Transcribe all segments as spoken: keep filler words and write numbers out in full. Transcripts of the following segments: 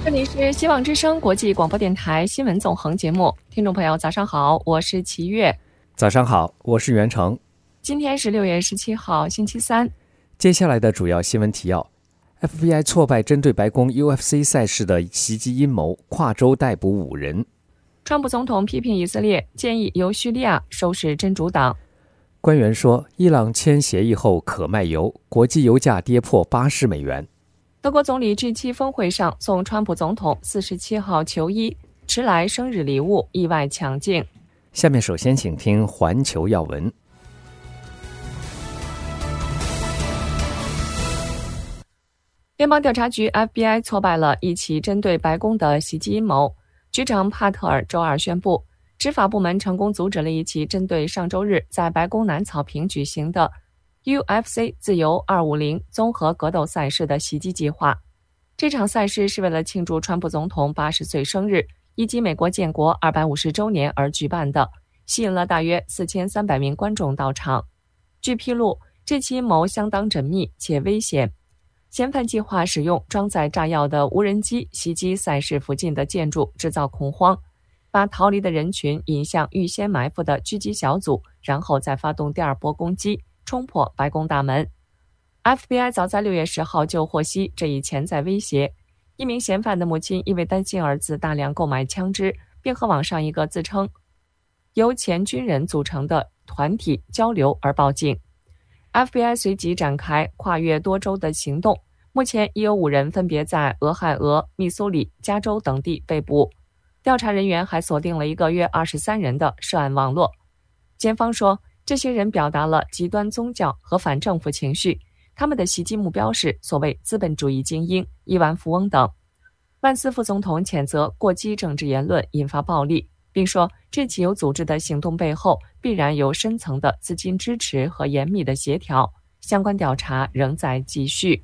这里是希望之声国际广播电台新闻纵横节目，听众朋友早上好，我是齐月。 早上好，我是袁成。 今天是六月十七号星期三。 接下来的主要新闻提要： F B I 挫败针对白宫 U F C 赛事的袭击阴谋，跨州逮捕五人。 川普总统批评以色列，建议由叙利亚收拾真主党。 官员说，伊朗签协议后可卖油，国际油价跌破八十美元。 德国总理 G 七 峰会上送川普总统四十七号球衣，迟来生日礼物意外抢镜。 下面首先请听环球要闻。 联邦调查局 F B I 挫败了一起针对白宫的袭击阴谋。局长帕特尔周二宣布，执法部门成功阻止了一起针对上周日在白宫南草坪举行的 U F C 自由二五零综合格斗赛事的袭击计划。这场赛事是为了庆祝川普总统八十岁生日以及美国建国二百五十周年而举办的，吸引了大约四千三百名观众到场。据披露，这起阴谋相当缜密且危险。嫌犯计划使用装载炸药的无人机袭击赛事附近的建筑，制造恐慌，把逃离的人群引向预先埋伏的狙击小组，然后再发动第二波攻击，冲破白宫大门。 F B I 早在六月十号就获悉这一潜在威胁。一名嫌犯的母亲因为担心儿子大量购买枪支，并和网上一个自称由前军人组成的团体交流而报警。 F B I 随即展开跨越多州的行动，目前已有五人分别在俄亥俄、密苏里、加州等地被捕。调查人员还锁定了一个约二十三人的涉案网络。检方说，这些人表达了极端宗教和反政府情绪，他们的袭击目标是所谓资本主义精英、亿万富翁等。万斯副总统谴责过激政治言论引发暴力，并说这起有组织的行动背后必然有深层的资金支持和严密的协调，相关调查仍在继续。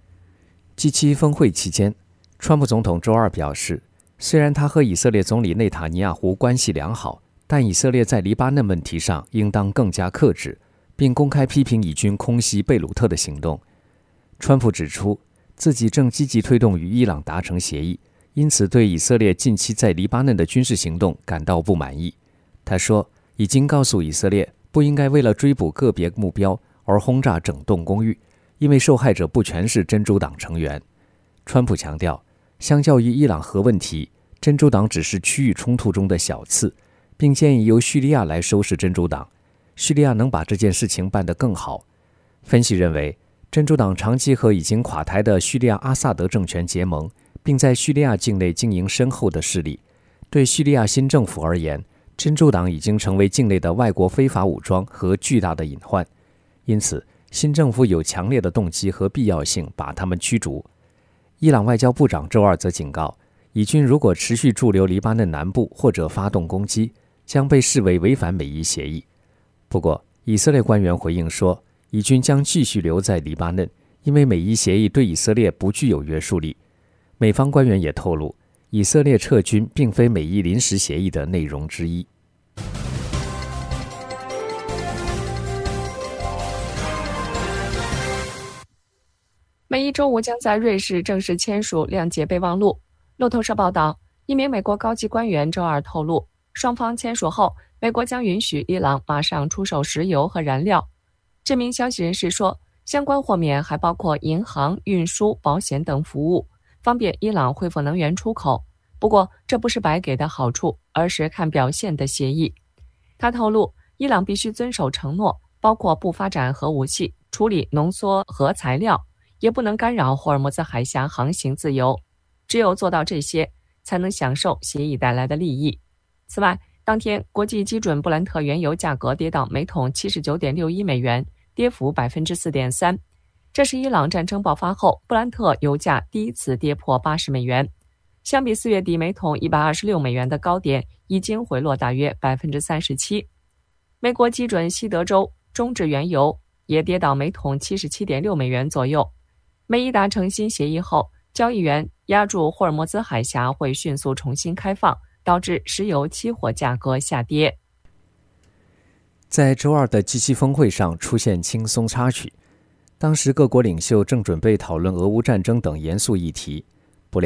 G 七 峰会期间，川普总统周二表示，虽然他和以色列总理内塔尼亚胡关系良好，但以色列在黎巴嫩问题上应当更加克制，并公开批评以军空袭贝鲁特的行动。川普指出，自己正积极推动与伊朗达成协议，因此对以色列近期在黎巴嫩的军事行动感到不满意。他说，已经告诉以色列不应该为了追捕个别目标而轰炸整栋公寓，因为受害者不全是真主党成员。川普强调，相较于伊朗核问题，真主党只是区域冲突中的小刺，并建议由叙利亚来收拾真主党，叙利亚能把这件事情办得更好。分析认为，真主党长期和已经垮台的叙利亚阿萨德政权结盟，并在叙利亚境内经营深厚的势力。对叙利亚新政府而言，真主党已经成为境内的外国非法武装和巨大的隐患，因此新政府有强烈的动机和必要性把他们驱逐。伊朗外交部长周二则警告，以军如果持续驻留黎巴嫩南部或者发动攻击，将被视为违反美伊协议。不过，以色列官员回应说，以军将继续留在黎巴嫩，因为美伊协议对以色列不具有约束力。美方官员也透露，以色列撤军并非美伊临时协议的内容之一。 美伊周五将在瑞士正式签署谅解备忘录。路透社报道，一名美国高级官员周二透露，双方签署后，美国将允许伊朗马上出售石油和燃料。这名消息人士说，相关豁免还包括银行、运输、保险等服务，方便伊朗恢复能源出口。不过，这不是白给的好处，而是看表现的协议。他透露，伊朗必须遵守承诺，包括不发展核武器、处理浓缩核材料，也不能干扰霍尔木兹海峡航行自由。只有做到这些，才能享受协议带来的利益。此外，当天国际基准布兰特原油价格跌到每桶 七十九点六一美元，跌幅 百分之四点三。这是伊朗战争爆发后布兰特油价第一次跌破八十美元。相比四月底每桶一百二十六美元的高点，已经回落大约 百分之三十七。美国基准西德州中质原油也跌到每桶 七十七点六美元左右。美伊达成新协议后，交易员押注霍尔木兹海峡会迅速重新开放，导致石油期货价格下跌。 在周二的 G 七 峰会上出现轻松插曲，当时各国领袖正准备讨论俄乌战争等严肃议题，不料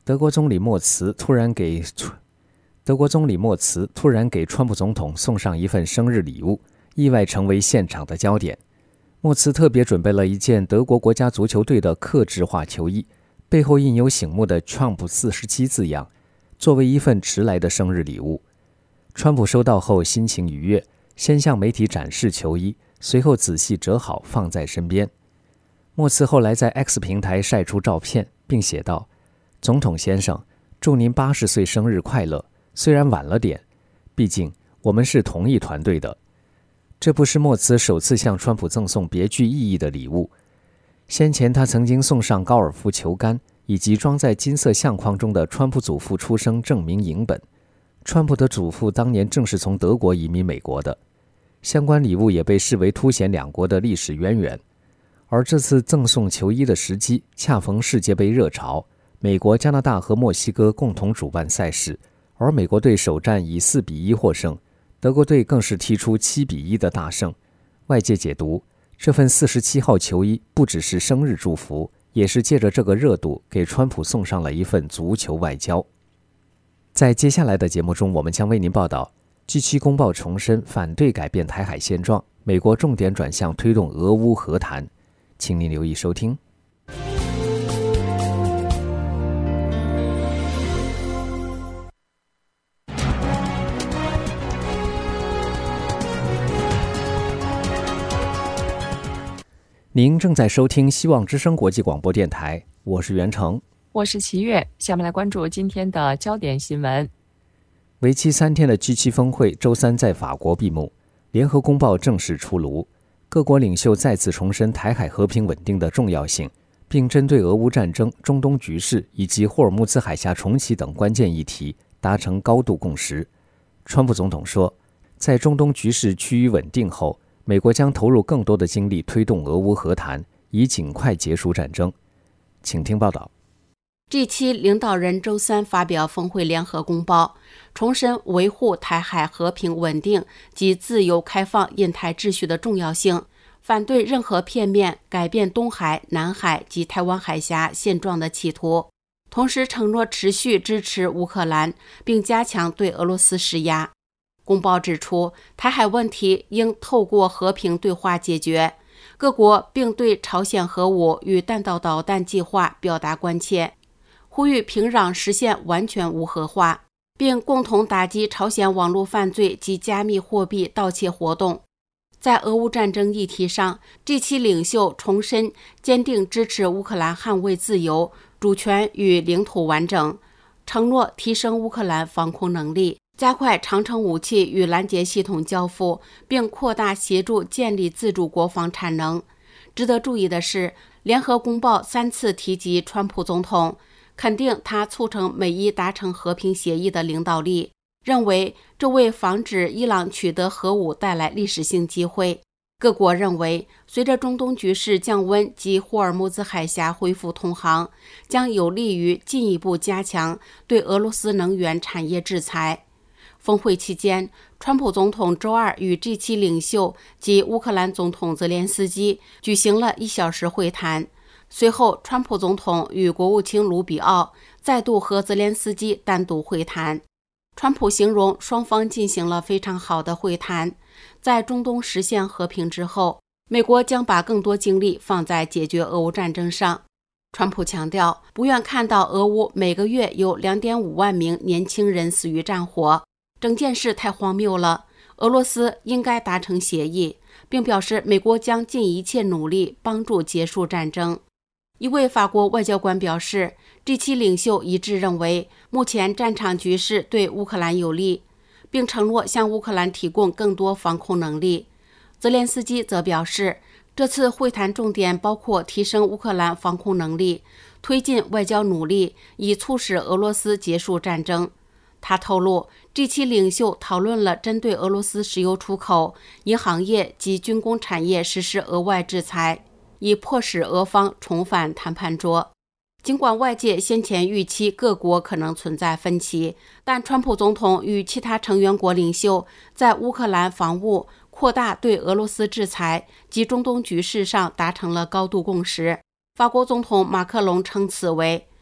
德国总理默茨突然给德国总理默茨突然给川普总统送上一份生日礼物，意外成为现场的焦点。默茨特别准备了一件德国国家足球队的客制化球衣，背后印有醒目的 Trump 四十七字样，作为一份迟来的生日礼物。川普收到后心情愉悦，先向媒体展示球衣，随后仔细折好放在身边。默茨后来在 X 平台晒出照片，并写道：总统先生，祝您八十岁生日快乐，虽然晚了点，毕竟我们是同一团队的。这不是默茨首次向川普赠送别具意义的礼物，先前他曾经送上高尔夫球杆以及装在金色相框中的川普祖父出生证明影本。川普的祖父当年正是从德国移民美国的，相关礼物也被视为凸显两国的历史渊源。而这次赠送球衣的时机恰逢世界杯热潮，美国、加拿大和墨西哥共同主办赛事，而美国队首战以四比一获胜，德国队更是踢出七比一的大胜。外界解读，这份四十七号球衣不只是生日祝福，也是借着这个热度给川普送上了一份足球外交。在接下来的节目中，我们将为您报道 G 七 公报重申反对改变台海现状，美国重点转向推动俄乌和谈。请您留意收听。您正在收听希望之声国际广播电台，我是袁成， 我是齐月。下面来关注今天的焦点新闻。 为期三天的 G 七 峰会周三在法国闭幕，联合公报正式出炉，各国领袖再次重申台海和平稳定的重要性，并针对俄乌战争、中东局势以及霍尔木兹海峡重启等关键议题达成高度共识。川普总统说，在中东局势趋于稳定后，美国将投入更多的精力推动俄乌和谈，以尽快结束战争。请听报道。 G 七 领导人周三发表峰会联合公报，重申维护台海和平稳定及自由开放印太秩序的重要性，反对任何片面改变东海、南海及台湾海峡现状的企图，同时承诺持续支持乌克兰，并加强对俄罗斯施压。公报指出，台海问题应透过和平对话解决，各国并对朝鲜核武与弹道导弹计划表达关切，呼吁平壤实现完全无核化，并共同打击朝鲜网络犯罪及加密货币盗窃活动。在俄乌战争议题上， G 七 领袖重申坚定支持乌克兰捍卫自由、主权与领土完整，承诺提升乌克兰防空能力，加快长程武器与拦截系统交付，并扩大协助建立自主国防产能。值得注意的是，联合公报三次提及川普总统，肯定他促成美伊达成和平协议的领导力，认为这为防止伊朗取得核武带来历史性机会。各国认为，随着中东局势降温及霍尔木兹海峡恢复通航，将有利于进一步加强对俄罗斯能源产业制裁。峰会期间，川普总统周二与 G 七 领袖及乌克兰总统泽连斯基举行了一小时会谈。随后，川普总统与国务卿卢比奥再度和泽连斯基单独会谈。川普形容双方进行了非常好的会谈。在中东实现和平之后，美国将把更多精力放在解决俄乌战争上。川普强调，不愿看到俄乌每个月有 两点五万名年轻人死于战火，整件事太荒谬了，俄罗斯应该达成协议，并表示美国将尽一切努力帮助结束战争。一位法国外交官表示， G 七 领袖一致认为目前战场局势对乌克兰有利，并承诺向乌克兰提供更多防空能力。泽连斯基则表示，这次会谈重点包括提升乌克兰防空能力，推进外交努力，以促使俄罗斯结束战争。他透露， G 七 领袖讨论了针对俄罗斯石油出口、银行业及军工产业实施额外制裁，以迫使俄方重返谈判桌。尽管外界先前预期各国可能存在分歧，但川普总统与其他成员国领袖在乌克兰防务、扩大对俄罗斯制裁及中东局势上达成了高度共识。法国总统马克龙称此为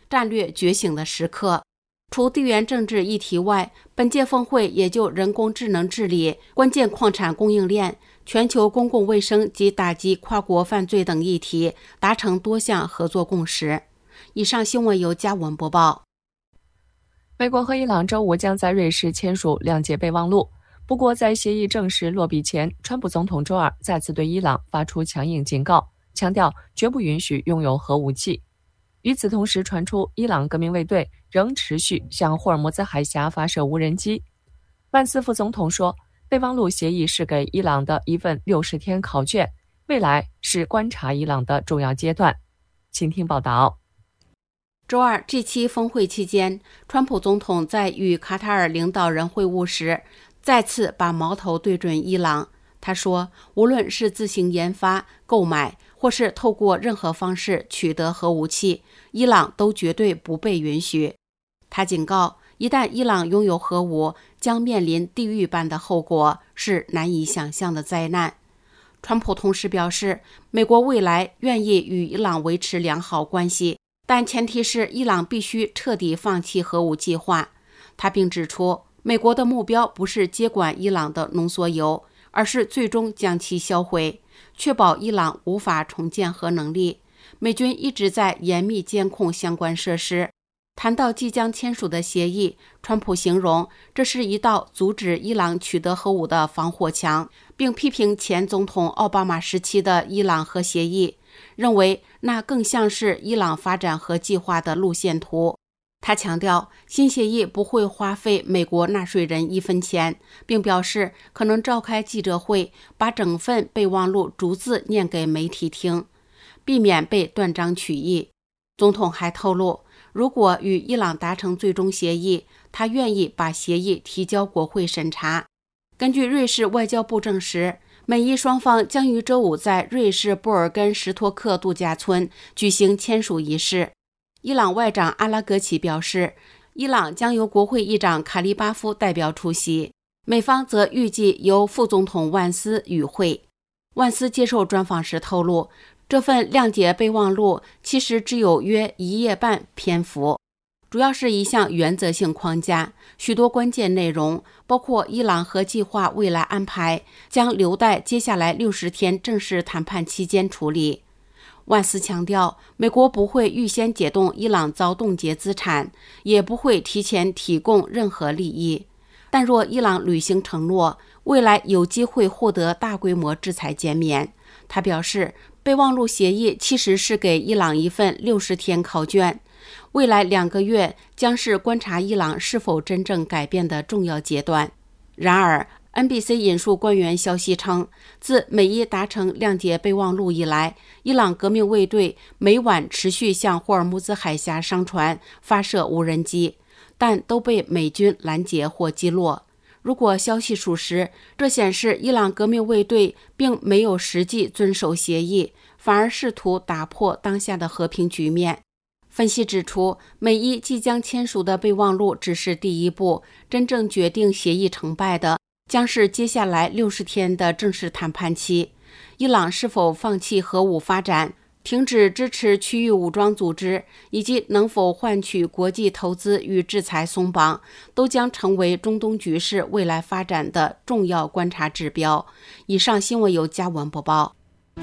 战略觉醒的时刻。除地缘政治议题外，本届峰会也就人工智能治理、关键矿产供应链、全球公共卫生及打击跨国犯罪等议题达成多项合作共识。以上新闻由嘉文播报。 美国和伊朗周五将在瑞士签署谅解备忘录，不过在协议正式落笔前，川普总统周二再次对伊朗发出强硬警告，强调绝不允许拥有核武器。与此同时传出，伊朗革命卫队仍持续向霍尔木兹海峡发射无人机。万斯副总统说，备忘录协议是给伊朗的一份六十天考卷，未来是观察伊朗的重要阶段。请听报道。 周二 G 七 峰会期间，川普总统在与卡塔尔领导人会晤时，再次把矛头对准伊朗。他说，无论是自行研发、购买，或是透过任何方式取得核武器，伊朗都绝对不被允许。他警告，一旦伊朗拥有核武，将面临地狱般的后果，是难以想象的灾难。川普同时表示，美国未来愿意与伊朗维持良好关系，但前提是伊朗必须彻底放弃核武计划。他并指出，美国的目标不是接管伊朗的浓缩铀，而是最终将其销毁，确保伊朗无法重建核能力。美军一直在严密监控相关设施。谈到即将签署的协议，川普形容这是一道阻止伊朗取得核武的防火墙，并批评前总统奥巴马时期的伊朗核协议，认为那更像是伊朗发展核计划的路线图。他强调，新协议不会花费美国纳税人一分钱，并表示可能召开记者会，把整份备忘录逐字念给媒体听，避免被断章取义。总统还透露，如果与伊朗达成最终协议，他愿意把协议提交国会审查。根据瑞士外交部证实，美伊双方将于周五在瑞士布尔根什托克度假村举行签署仪式。伊朗外长阿拉格齐表示，伊朗将由国会议长卡利巴夫代表出席，美方则预计由副总统万斯与会。万斯接受专访时透露，这份谅解备忘录其实只有约一页半篇幅，主要是一项原则性框架，许多关键内容，包括伊朗核计划未来安排，将留待接下来六十天正式谈判期间处理。万斯强调，美国不会预先解冻伊朗遭冻结资产，也不会提前提供任何利益。但若伊朗履行承诺，未来有机会获得大规模制裁减免。他表示，备忘录协议其实是给伊朗一份六十天考卷，未来两个月将是观察伊朗是否真正改变的重要阶段。然而，N B C 引述官员消息称，自美伊达成谅解备忘录以来，伊朗革命卫队每晚持续向霍尔木兹海峡商船发射无人机，但都被美军拦截或击落。如果消息属实，这显示伊朗革命卫队并没有实际遵守协议，反而试图打破当下的和平局面。分析指出，美伊即将签署的备忘录只是第一步，真正决定协议成败的将是接下来六十天的正式谈判期。伊朗是否放弃核武发展，停止支持区域武装组织，以及能否换取国际投资与制裁松绑，都将成为中东局势未来发展的重要观察指标。以上新闻由嘉文播报。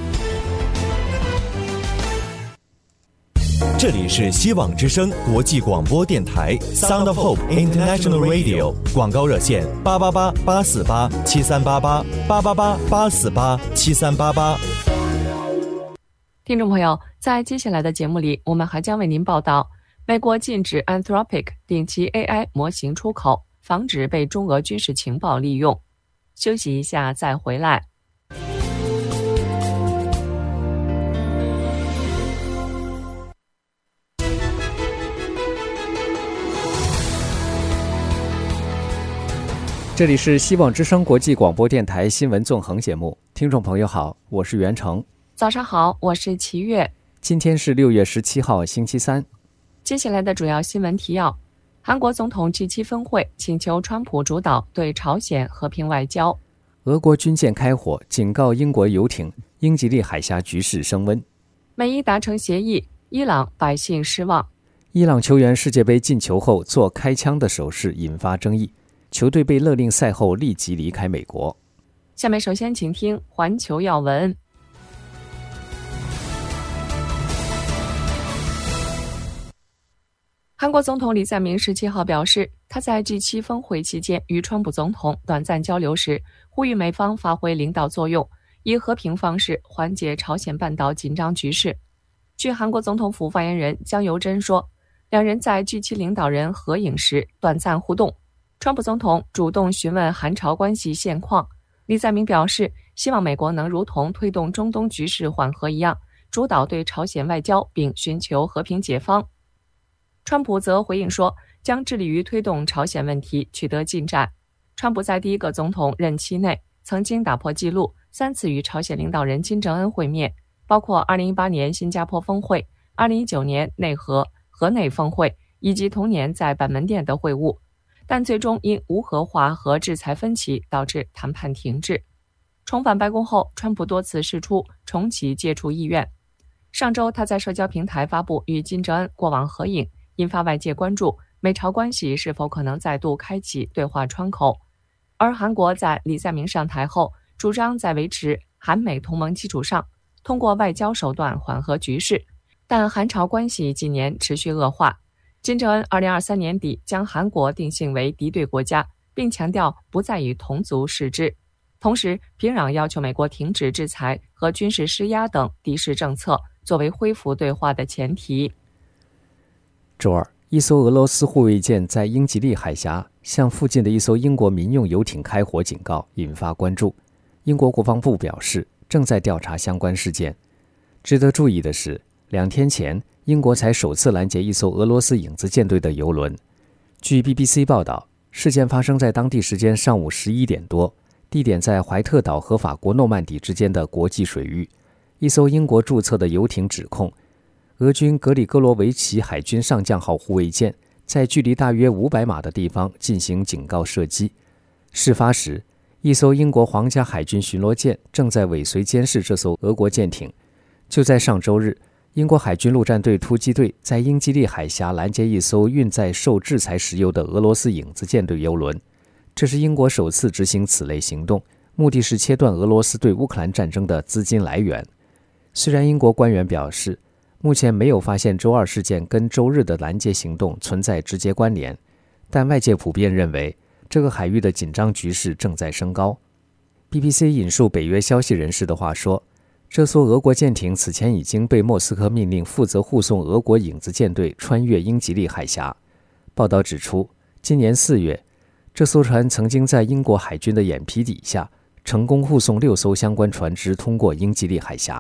这里是希望之声国际广播电台 Sound of Hope International Radio， 广告热线八八八八四八七三八八八八八八四八七三八八。 听众朋友，在接下来的节目里，我们还将为您报道，美国禁止 Anthropic 定期 A I 模型出口，防止被中俄军事情报利用。休息一下再回来。 这里是希望之声国际广播电台新闻纵横节目，听众朋友好，我是袁成。 早上好，我是齐月。 今天是六月十七号，星期三。 接下来的主要新闻提要：韩国总统 G 七 峰会请求川普主导对朝鲜和平外交； 俄国军舰开火，警告英国游艇；英吉利海峡局势升温； 美伊达成协议，伊朗百姓失望； 伊朗球员世界杯进球后做开枪的手势引发争议，球队被勒令赛后立即离开美国。 下面首先请听环球要闻。韩国总统李在明十七号表示，他在 G 七 峰会期间与川普总统短暂交流时，呼吁美方发挥领导作用，以和平方式缓解朝鲜半岛紧张局势。据韩国总统府发言人姜由真说，两人在 G 七 领导人合影时短暂互动，川普总统主动询问韩朝关系现况。李在明表示，希望美国能如同推动中东局势缓和一样，主导对朝鲜外交并寻求和平解方。川普则回应说，将致力于推动朝鲜问题取得进展。川普在第一个总统任期内曾经打破纪录，三次与朝鲜领导人金正恩会面，包括二零一八年新加坡峰会、二零一九年内河河内峰会以及同年在板门店的会晤，但最终因无核化和制裁分歧导致谈判停滞。重返白宫后，川普多次释出重启接触意愿。上周他在社交平台发布与金正恩过往合影，引发外界关注美朝关系是否可能再度开启对话窗口。而韩国在李在明上台后，主张在维持韩美同盟基础上，通过外交手段缓和局势，但韩朝关系近年持续恶化。金正恩二零二三年底将韩国定性为敌对国家，并强调不再以同族视之。同时，平壤要求美国停止制裁和军事施压等敌视政策，作为恢复对话的前提。 周二，一艘俄罗斯护卫舰在英吉利海峡向附近的一艘英国民用游艇开火警告，引发关注。英国国防部表示，正在调查相关事件。值得注意的是，两天前，英国才首次拦截一艘俄罗斯影子舰队的油轮。据 B B C 报道，事件发生在当地时间上午十一点多，地点在怀特岛和法国诺曼底之间的国际水域。一艘英国注册的游艇指控，俄军格里戈罗维奇海军上将号护卫舰在距离大约五百码的地方进行警告射击。事发时，一艘英国皇家海军巡逻舰正在尾随监视这艘俄国舰艇。就在上周日，英国海军陆战队突击队在英吉利海峡拦截一艘运载受制裁石油的俄罗斯影子舰队油轮。这是英国首次执行此类行动，目的是切断俄罗斯对乌克兰战争的资金来源。虽然英国官员表示，目前没有发现周二事件跟周日的拦截行动存在直接关联，但外界普遍认为这个海域的紧张局势正在升高。 B B C 引述北约消息人士的话说，这艘俄国舰艇此前已经被莫斯科命令负责护送俄国影子舰队穿越英吉利海峡。报道指出，今年四月，这艘船曾经在英国海军的眼皮底下成功护送六艘相关船只通过英吉利海峡。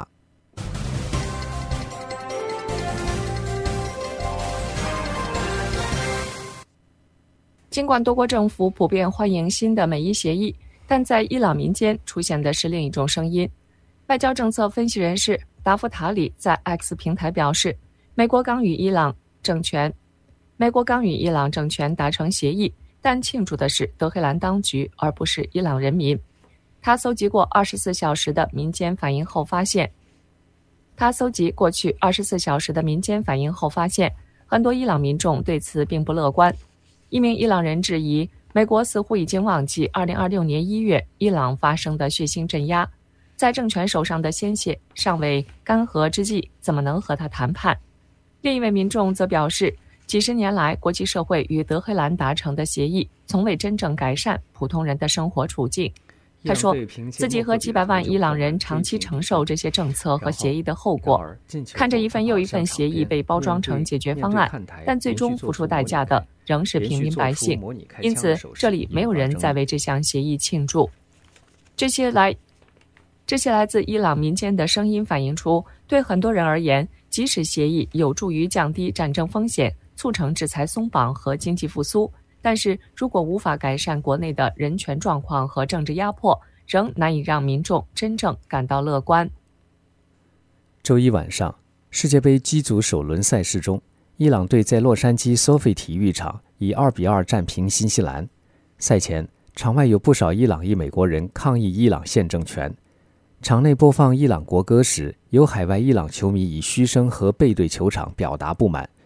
尽管多国政府普遍欢迎新的美伊协议，但在伊朗民间出现的是另一种声音。外交政策分析人士达夫塔里在 X 平台表示，美国刚与伊朗政权美国刚与伊朗政权达成协议，但庆祝的是德黑兰当局，而不是伊朗人民。他搜集过二十四小时的民间反应后发现，他搜集过去二十四小时的民间反应后发现，很多伊朗民众对此并不乐观。一名伊朗人质疑，美国似乎已经忘记二零二六年一月伊朗发生的血腥镇压，在政权手上的鲜血尚未干涸之际，怎么能和他谈判？另一位民众则表示，几十年来国际社会与德黑兰达成的协议从未真正改善普通人的生活处境。他说，自己和几百万伊朗人长期承受这些政策和协议的后果，看着一份又一份协议被包装成解决方案，但最终付出代价的仍是平民百姓。因此，这里没有人在为这项协议庆祝。这些来这些来自伊朗民间的声音反映出，对很多人而言，即使协议有助于降低战争风险，促成制裁松绑和经济复苏，但是如果无法改善国内的人权状况和政治压迫，仍难以让民众真正感到乐观。 周一晚上，世界杯 G 组首轮赛事中，伊朗队在洛杉矶 Sophie 体育场以二比二战平新西兰。赛前，场外有不少伊朗裔美国人抗议伊朗现政权。场内播放伊朗国歌时，有海外伊朗球迷以嘘声和背对球场表达不满。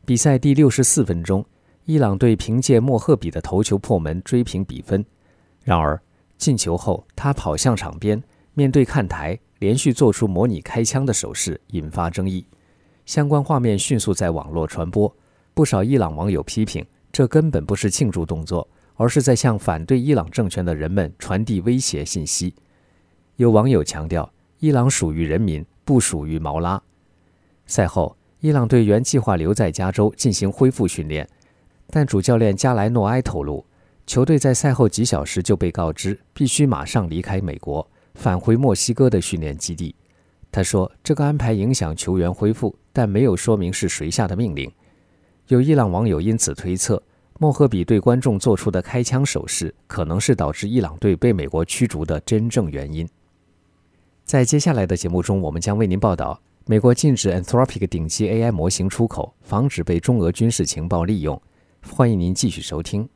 比赛第六十四分钟，伊朗队凭借莫赫比的头球破门追平比分。然而进球后，他跑向场边，面对看台，连续做出模拟开枪的手势，引发争议。相关画面迅速在网络传播，不少伊朗网友批评，这根本不是庆祝动作，而是在向反对伊朗政权的人们传递威胁信息。有网友强调，伊朗属于人民，不属于毛拉。赛后，伊朗队原计划留在加州进行恢复训练，但主教练加莱诺埃透露，球队在赛后几小时就被告知必须马上离开美国，返回墨西哥的训练基地。他说，这个安排影响球员恢复，但没有说明是谁下的命令。有伊朗网友因此推测，莫赫比对观众做出的开枪手势可能是导致伊朗队被美国驱逐的真正原因。在接下来的节目中，我们将为您报道美国禁止 Anthropic 顶级 A I 模型出口，防止被中俄军事情报利用。欢迎您继续收听。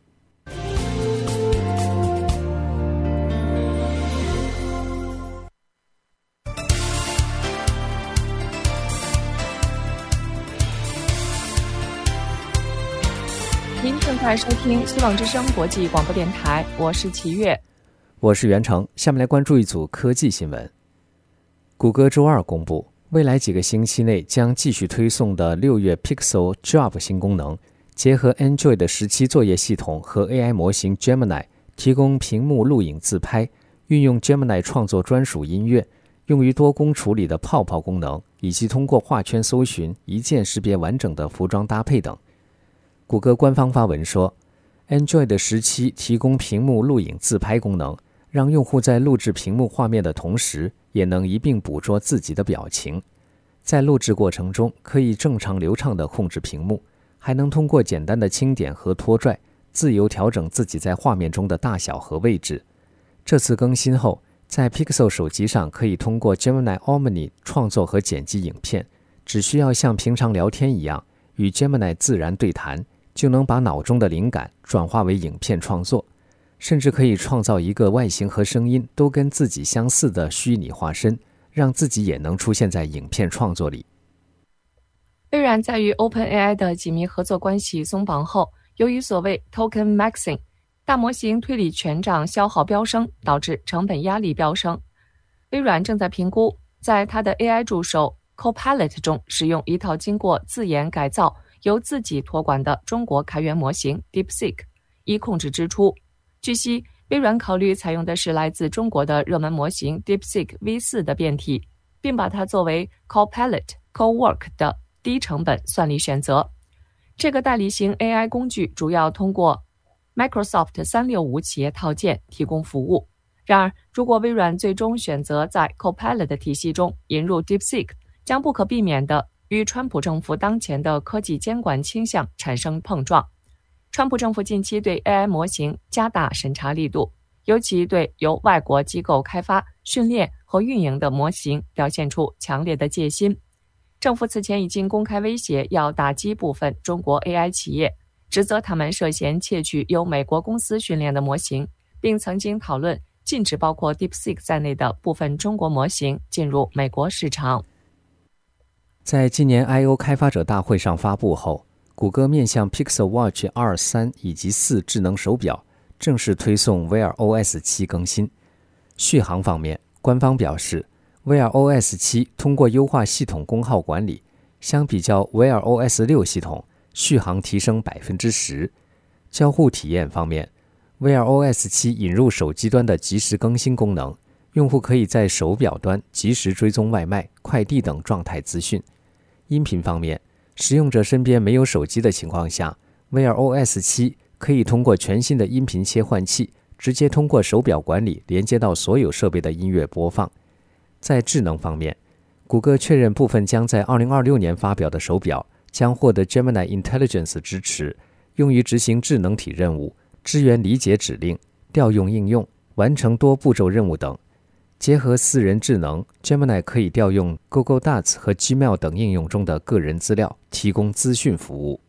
您正在收听希望之声国际广播电台，我是齐越， 我是袁成。下面来关注一组科技新闻。谷歌周二公布，未来几个星期内将继续推送的六月 Pixel Job 新功能，结合 Android 十七作业系统和 A I 模型 Gemini， 提供屏幕录影自拍，运用 Gemini 创作专属音乐，用于多工处理的泡泡功能，以及通过画圈搜寻一键识别完整的服装搭配等。谷歌官方发文说， Android 十七提供屏幕录影自拍功能，让用户在录制屏幕画面的同时，也能一并捕捉自己的表情。在录制过程中，可以正常流畅地控制屏幕，还能通过简单的轻点和拖拽，自由调整自己在画面中的大小和位置。这次更新后，在 Pixel 手机上可以通过 Gemini Omni 创作和剪辑影片，只需要像平常聊天一样，与 Gemini 自然对谈，就能把脑中的灵感转化为影片创作，甚至可以创造一个外形和声音都跟自己相似的虚拟化身，让自己也能出现在影片创作里。 微软在与 OpenAI 的紧密合作关系松绑后，由于所谓 Token Maxing 大模型推理权杖消耗飙升，导致成本压力飙升。微软正在评估在它的 A I 助手 Copilot 中使用一套经过自研改造由自己托管的中国开源模型 DeepSeek， 以控制支出。据悉，微软考虑采用的是来自中国的热门模型 DeepSeek V 四 的变体，并把它作为 Copilot Cowork 的低成本算力选择。这个代理型 A I 工具主要通过 Microsoft 三六五企业套件提供服务。然而，如果微软最终选择在 Copilot 的体系中引入 DeepSeek， 将不可避免地与川普政府当前的科技监管倾向产生碰撞。川普政府近期对 A I 模型加大审查力度，尤其对由外国机构开发、训练和运营的模型表现出强烈的戒心。政府此前已经公开威胁要打击部分中国 A I 企业，指责他们涉嫌窃取由美国公司训练的模型，并曾经讨论禁止包括 DeepSeek 在内的部分中国模型进入美国市场。 在今年 I O 开发者大会上发布后，谷歌面向 Pixel Watch 二、三以及四智能手表正式推送 Wear O S 七更新。续航方面，官方表示 Wear O S 七通过优化系统功耗管理，相比较 Wear O S 六系统，续航提升 百分之十。 交互体验方面， Wear O S 七引入手机端的即时更新功能，用户可以在手表端即时追踪外卖、快递等状态资讯。音频方面，使用者身边没有手机的情况下， Wear O S 七可以通过全新的音频切换器，直接通过手表管理连接到所有设备的音乐播放。在智能方面，谷歌确认部分将在二零二六年发表的手表将获得 Gemini Intelligence 支持，用于执行智能体任务，支援理解指令、调用应用、完成多步骤任务等。结合私人智能， Gemini 可以调用 Google Docs 和 Gmail 等应用中的个人资料，提供资讯服务。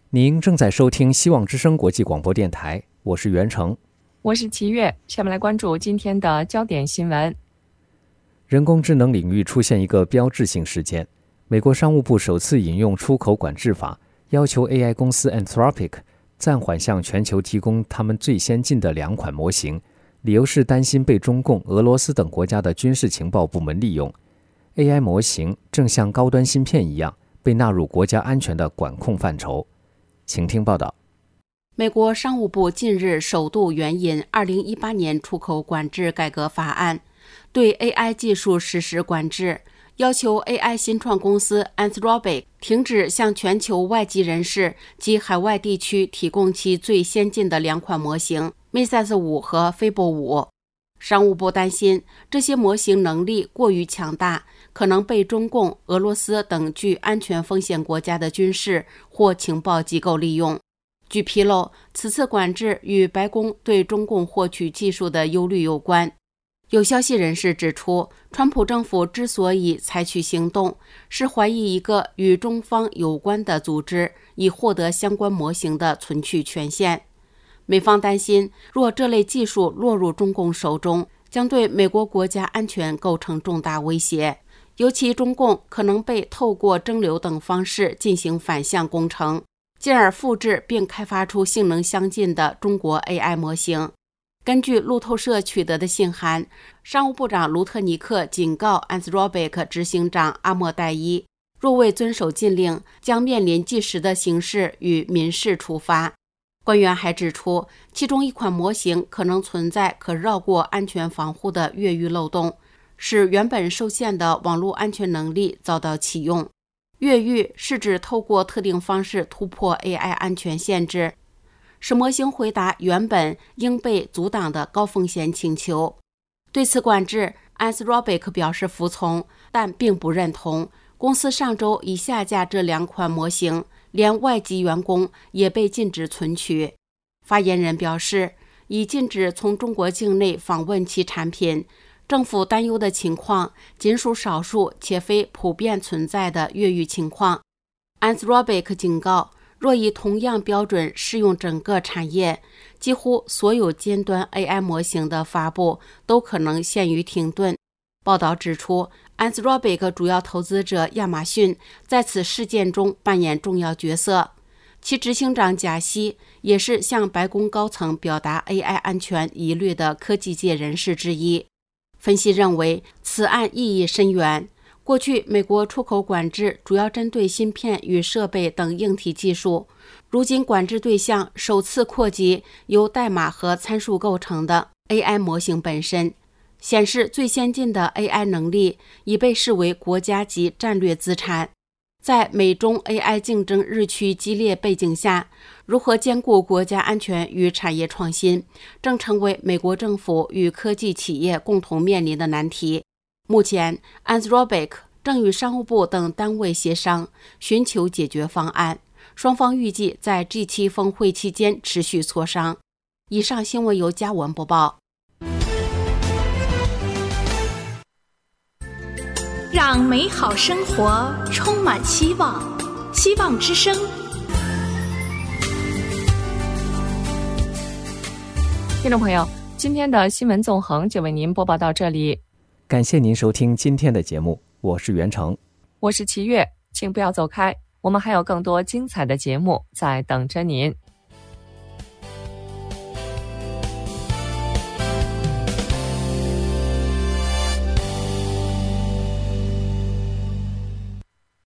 您正在收听希望之声国际广播电台，我是袁成， 我是齐月。下面来关注今天的焦点新闻。 人工智能领域出现一个标志性事件，美国商务部首次引用出口管制法，要求 A I 公司 Anthropic 暂缓向全球提供他们最先进的两款模型，理由是担心被中共、俄罗斯等国家的军事情报部门利用。 A I 模型正像高端芯片一样被纳入国家安全的管控范畴。请听报道。 美国商务部近日首度援引二零一八年出口管制改革法案，对 A I 技术实施管制，要求 A I 新创公司 Anthropic 停止向全球外籍人士及海外地区提供其最先进的两款模型 Mesas 五和 Fable 五。商务部担心这些模型能力过于强大，可能被中共、俄罗斯等具安全风险国家的军事或情报机构利用。据披露，此次管制与白宫对中共获取技术的忧虑有关。有消息人士指出，川普政府之所以采取行动，是怀疑一个与中方有关的组织已获得相关模型的存取权限。美方担心，若这类技术落入中共手中，将对美国国家安全构成重大威胁，尤其中共可能被透过蒸馏等方式进行反向工程，进而复制并开发出性能相近的中国 A I 模型。根据路透社取得的信函，商务部长卢特尼克警告 Anthropic 执行长阿莫代伊，若未遵守禁令，将面临即时的刑事与民事处罚。官员还指出，其中一款模型可能存在可绕过安全防护的越狱漏洞，使原本受限的网络安全能力遭到启用。越狱是指透过特定方式突破 A I 安全限制，使模型回答原本应被阻挡的高风险请求。对此管制， Anthropic 表示服从，但并不认同。公司上周已下架这两款模型，连外籍员工也被禁止存取。发言人表示，已禁止从中国境内访问其产品。政府担忧的情况仅属少数且非普遍存在的越狱情况。Anthropic 警告，若以同样标准适用整个产业，几乎所有尖端 A I 模型的发布都可能陷于停顿。报道指出， Anthropic 主要投资者亚马逊在此事件中扮演重要角色，其执行长贾西也是向白宫高层表达 A I 安全疑虑的科技界人士之一。分析认为，此案意义深远。过去美国出口管制主要针对芯片与设备等硬体技术，如今管制对象首次扩及由代码和参数构成的 A I 模型本身，显示最先进的 A I 能力已被视为国家级战略资产。在美中 A I 竞争日趋激烈背景下，如何兼顾国家安全与产业创新，正成为美国政府与科技企业共同面临的难题。目前 Anthropic 正与商务部等单位协商，寻求解决方案，双方预计在 G 七 峰会期间持续磋商。以上新闻由嘉文播报。 让美好生活充满希望，希望之声。 听众朋友，今天的新闻纵横就为您播报到这里， 感谢您收听今天的节目，我是袁成， 我是齐月，请不要走开，我们还有更多精彩的节目在等着您。